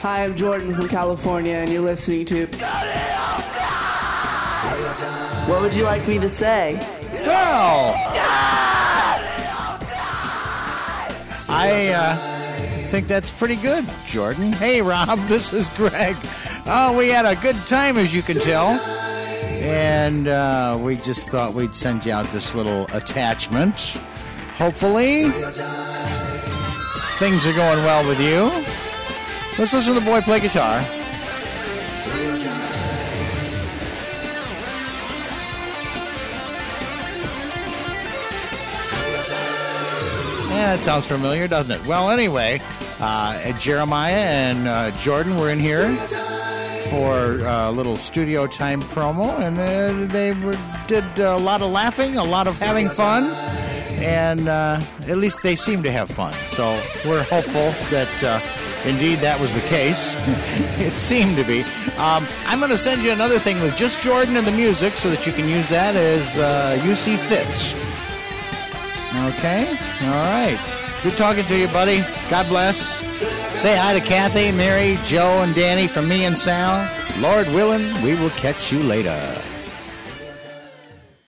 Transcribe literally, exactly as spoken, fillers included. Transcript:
Hi, I'm Jordan from California, and you're listening to... What would you like me to say? Well, I uh, think that's pretty good, Jordan. Hey, Rob, this is Greg. Oh, we had a good time, as you can tell. And uh, we just thought we'd send you out this little attachment. Hopefully, things are going well with you. Let's listen to the boy play guitar. Yeah, that sounds familiar, doesn't it? Well, anyway, uh, Jeremiah and uh, Jordan were in here for a little studio time promo, and uh, they were, did a lot of laughing, a lot of having fun, and uh, at least they seemed to have fun. So we're hopeful that uh, indeed that was the case. It seemed to be. Um, I'm going to send you another thing with just Jordan and the music so that you can use that as uh, you see fit. Okay? All right. Good talking to you, buddy. God bless. Say hi to Kathy, Mary, Joe, and Danny from me and Sal. Lord willing, we will catch you later.